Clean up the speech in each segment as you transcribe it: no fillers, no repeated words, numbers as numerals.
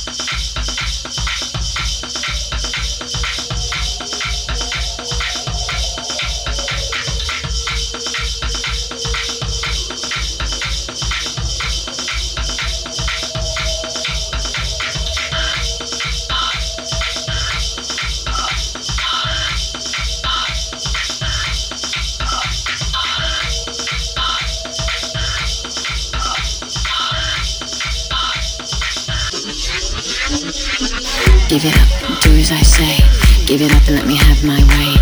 Give it up, do as I say. Give it up and let me have my way.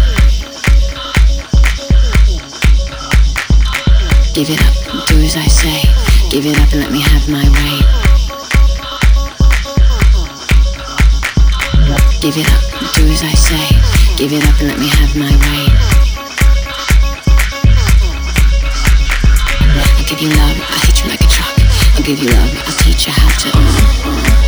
Give it up, do as I say. Give it up and let me have my way. Give it up, do as I say. Give it up and let me have my way. I'll give you love, I'll hit you like a truck. I'll give you love, I'll teach you how to.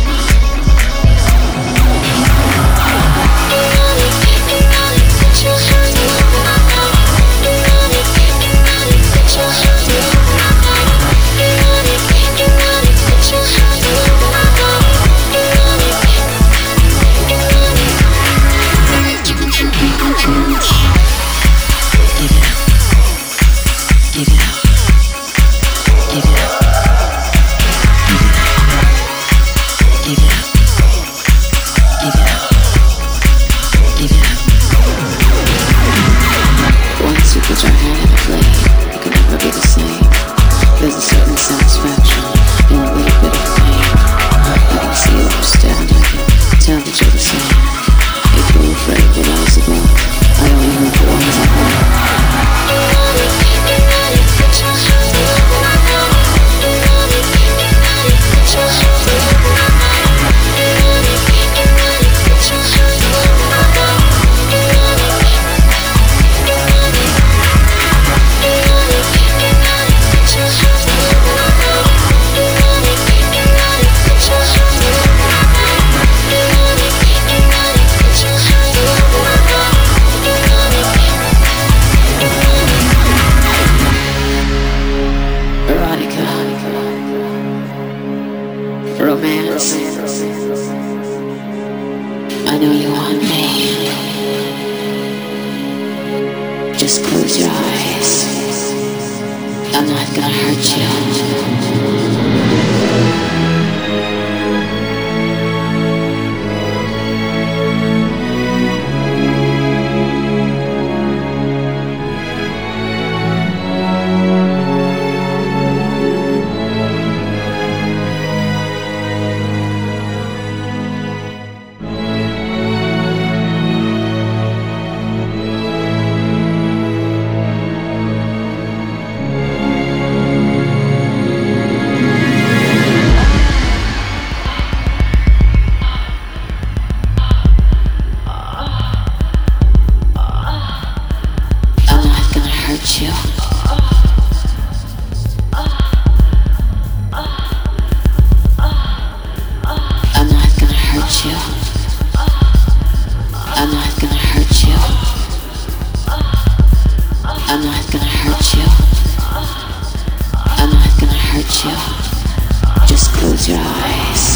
Romance. I know you want me. Just close your eyes. I'm not gonna hurt you. Just close your eyes.